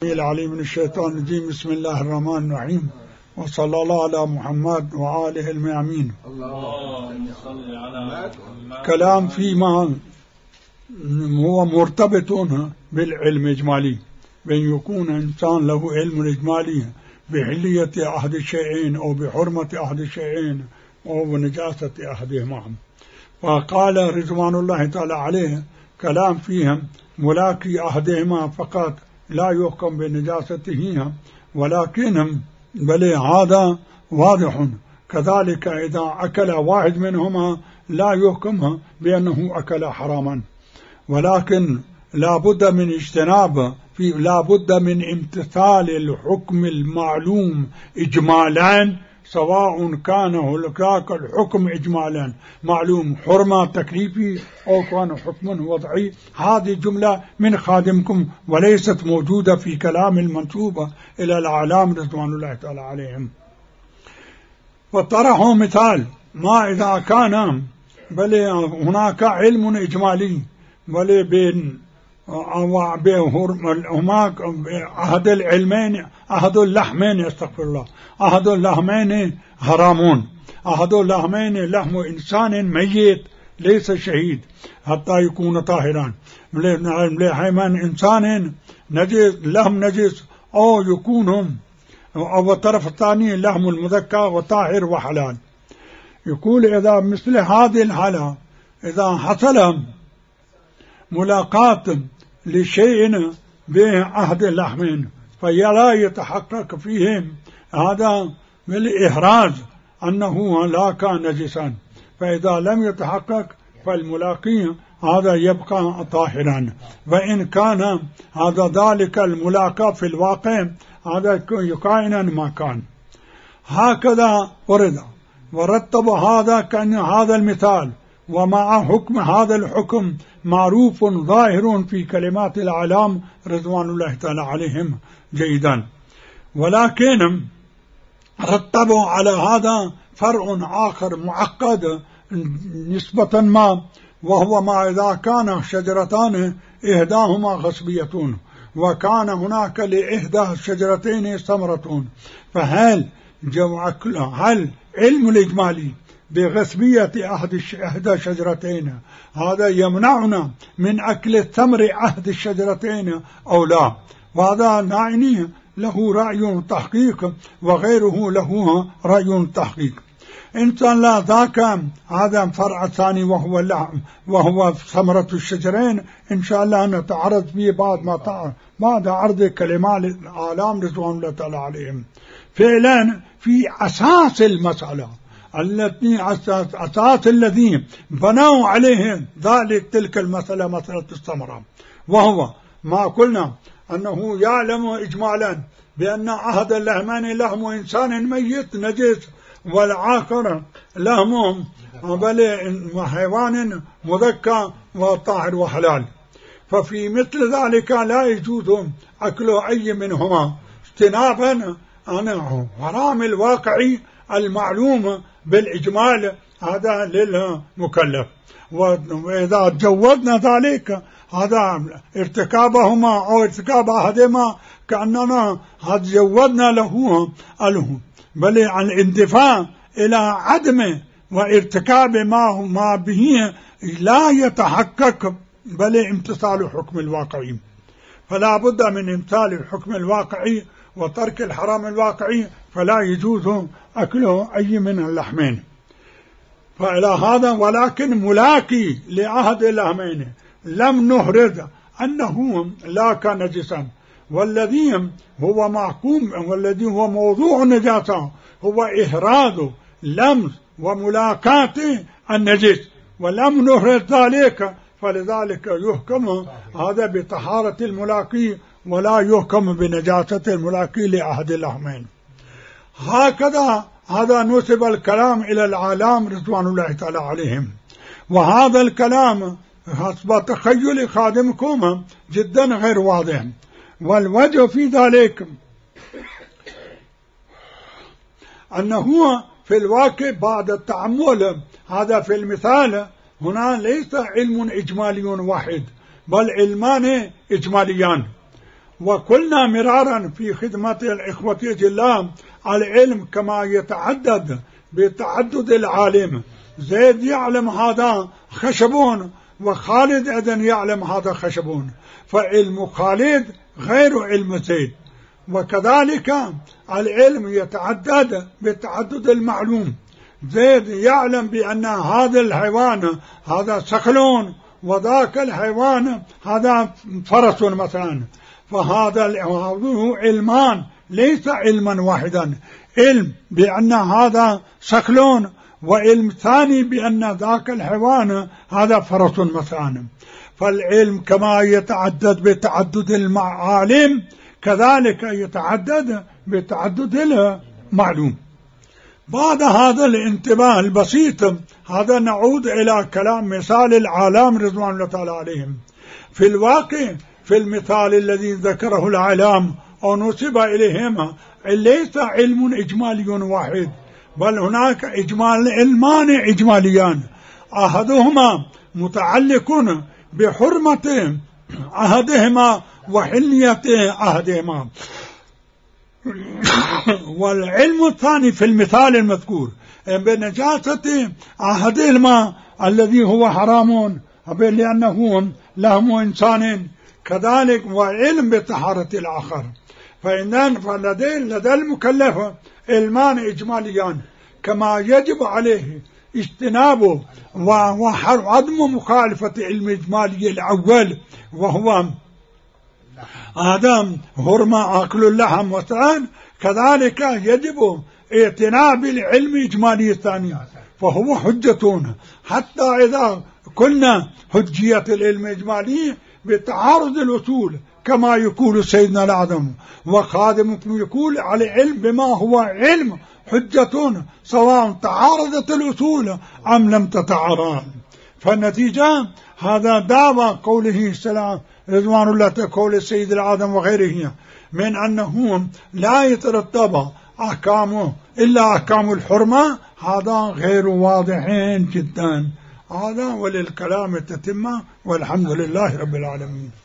العليم من الشيطان الرجيم. بسم الله الرحمن الرحيم، وصلى الله على محمد وآله الميامين. كلام فيما هو مرتبط بالعلم الإجمالي، بأن يكون إنسان له علم إجمالي بحلية أحد الشيئين أو بحرمة أحد الشيئين أو بنجاسة أحدهما. وقال رضوان الله تعالى عليه كلام فيهم ملاكي أحدهما فقط لا يحكم بنجاسته، ولكن بل هذا واضح. كذلك إذا أكل واحد منهما لا يحكم بأنه أكل حراما، ولكن لا بد من اجتناب، لا بد من امتثال الحكم المعلوم إجمالا، سواء كان هناك الحكم إجمالا معلوم حرمة تكليفي أو كان حكم وضعي. هذه جملة من خادمكم وليست موجودة في كلام المنسوب إلى الأعلام رضوان الله تعالى عليهم. وطرحوا مثال ما إذا كان بل هناك علم إجمالي بل بين هناك أحد العلمين، أحد اللحمين، استغفر الله، أحد اللحمين حرامون، أحد اللحمين لحم إنسان ميت ليس شهيد حتى يكون طاهرا، لحم إنسان نجس لحم نجس أو يكون، أو الطرف الثاني لحم المذكى وطاهر وحلال. يقول إذا مثل هذه الحالة إذا حصل ملاقاة لشيء بأحد اللحمين فلا يتحقق فيهم هذا بالإحراز أنه لا كان نجسا، فإذا لم يتحقق فالملاقي هذا يبقى طاهرا، وإن كان هذا ذلك الملاقى في الواقع هذا كائنا ما كان. هكذا ورتب هذا كأن هذا المثال ومع حكم هذا الحكم معروف ظاهر في كلمات الأعلام رضوان الله تعالى عليهم جيدا، ولكن رتبوا على هذا فرع آخر معقد نسبة ما، وهو ما إذا كان شجرتان إحداهما غصبية وكان هناك لإحدى الشجرتين ثمرة، فهل علم الإجمالي بغصبية إحدى شجرتين هذا يمنعنا من أكل الثمر أحد الشجرتين أو لا؟ وهذا نعني له رأي تحقيق وغيره له رأي تحقيق. إن كان لا ذاك هذا فرع ثاني وهو اللحم وهو ثمرة الشجرين، إن شاء الله نتعرض به بعد عرض كلمات الأعلام رضوان الله تعالى عليهم. فعلا في أساس المسألة التي أساس الذين بنوا عليه ذلك تلك المسألة، مسألة الثمرة، وهو ما قلنا أنه يعلم إجمالا بأن أحد اللحمين لحم إنسان ميت نجس، والآخر لحم حيوان مذكى وطاهر وحلال، ففي مثل ذلك لا يجوز أكل أي منهما اجتنابا عن حرام الواقعي المعلوم بالإجمال هذا للمكلف. وإذا جوزنا ذلك هذا ارتكابهما أو ارتكاب أحدهما كأننا قد جوزنا له بل عن الاندفاع إلى عدم وارتكاب ما به لا يتحقق بل امتثال الحكم الواقعي، فلا بد من امتثال الحكم الواقعي وترك الحرام الواقعي، فلا يجوز أكله أي من اللحمين. فإلى هذا ولكن ملاكي لأحد اللحمين لم نهرد أنه لا كان نجسا، والذي هو محكوم والذي هو موضوع النجاسة هو إهراز لمس وملاقاة النجس، ولم نهرد ذلك، فلذلك يحكم هذا بطهارة الملاقي ولا يحكم بنجاسة الملاقي لأحد اللحمين. هكذا هذا نسب الكلام إلى العالم رضوان الله تعالى عليهم، وهذا الكلام حسب تخيل خادمكم جدا غير واضح. والوجه في ذلك أنه في الواقع بعد التأمل هذا في المثال هنا ليس علم إجمالي واحد بل علمان إجماليان، وقلنا مرارا في خدمة الإخوة الله العلم كما يتعدد بتعدد العالم. زيد يعلم هذا خشبون، وخالد أيضا يعلم هذا خشبون، فعلم خالد غير علم زيد. وكذلك العلم يتعدد بتعدد المعلوم. زيد يعلم بأن هذا الحيوان هذا صقلون، وذاك الحيوان هذا فرس مثلا، فهذا علمان ليس علما واحدا، علم بأن هذا صقلون، وعلم ثاني بأن ذاك الحيوان هذا فرس مثلا. فالعلم كما يتعدد بتعدد المعالم كذلك يتعدد بتعدد المعلوم. بعد هذا الانتباه البسيط هذا نعود إلى كلام مثال العالم رضوان الله تعالى عليهم. في الواقع في المثال الذي ذكره العالم أو نسب إليهما ليس علم إجمالي واحد، بل هناك علمان إجماليان، أحدهما متعلق بحرمة أحدهما وحلية أحدهما، والعلم الثاني في المثال المذكور بنجاسة أحدهما الذي هو حرام لأنه لهم إنسان، كذلك وعلم بطهارة الآخر. فلدى المكلف علمان إجماليان كما يجب عليه اجتنابه وعدم مخالفة علم إجمالي الأول وهو آدم هرما أكل اللحم وثان، كذلك يجب اعتناب العلم الإجمالي الثاني فهو حجتون. حتى إذا قلنا حجية العلم الإجمالي بتعارض الأصول كما يقول سيدنا الأعظم، وخادمكم يقول على علم بما هو علم حجتون سواء تعارضت الأصول أم لم تتعارض. فالنتيجة هذا دعوى قوله السلام رضوان الله قول السيد الأعظم وغيره من أنه لا يترتب أحكامه إلا أحكام الحرمة، هذا غير واضح جدا. هذا وللكلام التتمة، والحمد لله رب العالمين.